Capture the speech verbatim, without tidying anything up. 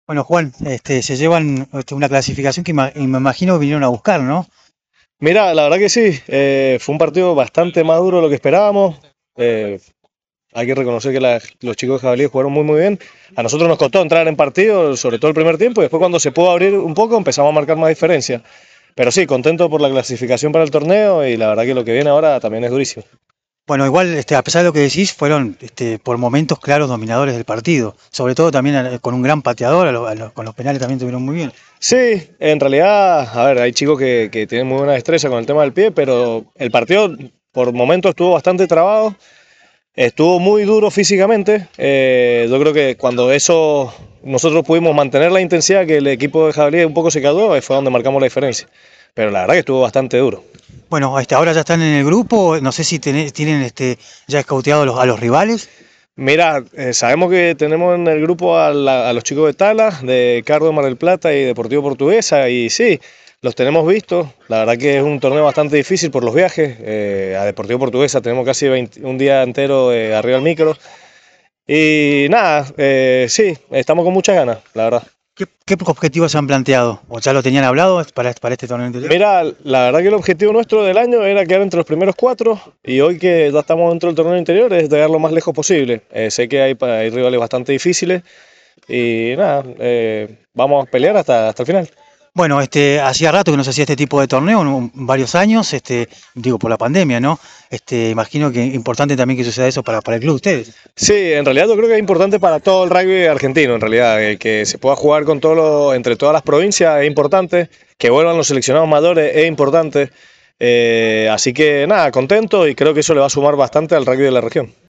Bueno, Juan, este, se llevan este, una clasificación que ima- y me imagino que vinieron a buscar, ¿no? Mira, la verdad que sí, eh, fue un partido bastante más duro de lo que esperábamos. Eh, Hay que reconocer que la- los chicos de Jabalí jugaron muy muy bien. A nosotros nos costó entrar en partido, sobre todo el primer tiempo, y después cuando se pudo abrir un poco empezamos a marcar más diferencia. Pero sí, contento por la clasificación para el torneo y la verdad que lo que viene ahora también es durísimo. Bueno, igual, este, a pesar de lo que decís, fueron este, por momentos claros dominadores del partido. Sobre todo también a- con un gran pateador, a lo- a lo- con los penales también estuvieron muy bien. Sí, en realidad, a ver, hay chicos que, que tienen muy buena destreza con el tema del pie, pero el partido por momentos estuvo bastante trabado. Estuvo muy duro físicamente. Eh, yo creo que cuando eso nosotros pudimos mantener la intensidad que el equipo de Jabalí un poco se quedó, fue donde marcamos la diferencia. Pero la verdad que estuvo bastante duro. Bueno, este, ahora ya están en el grupo, no sé si tenés- tienen este, ya escauteado a los, a los rivales. Mira, eh, sabemos que tenemos en el grupo a, la- a los chicos de Tala, de Cardo de Mar del Plata y Deportivo Portuguesa, y sí, los tenemos vistos. La verdad que es un torneo bastante difícil por los viajes. Eh, a Deportivo Portuguesa tenemos casi veinte un día entero eh, arriba del micro. Y nada, eh, sí, estamos con muchas ganas, la verdad. ¿Qué, qué objetivos se han planteado? ¿O ya lo tenían hablado para, para este torneo anterior? Mira, la verdad que el objetivo nuestro del año era quedar entre los primeros cuatro y hoy que ya estamos dentro del torneo interior es llegar lo más lejos posible. Eh, sé que hay, pa- hay rivales bastante difíciles y nada, eh, vamos a pelear hasta, hasta el final. Bueno, este, hacía rato que no se hacía este tipo de torneo, ¿no? Varios años, este, digo, por la pandemia, ¿no? Este, imagino que es importante también que suceda eso para, para el club de ustedes. Sí, en realidad yo creo que es importante para todo el rugby argentino, en realidad, eh, que se pueda jugar con todo lo- entre todas las provincias es importante, que vuelvan los seleccionados mayores es importante. Eh, así que nada, contento y creo que eso le va a sumar bastante al rugby de la región.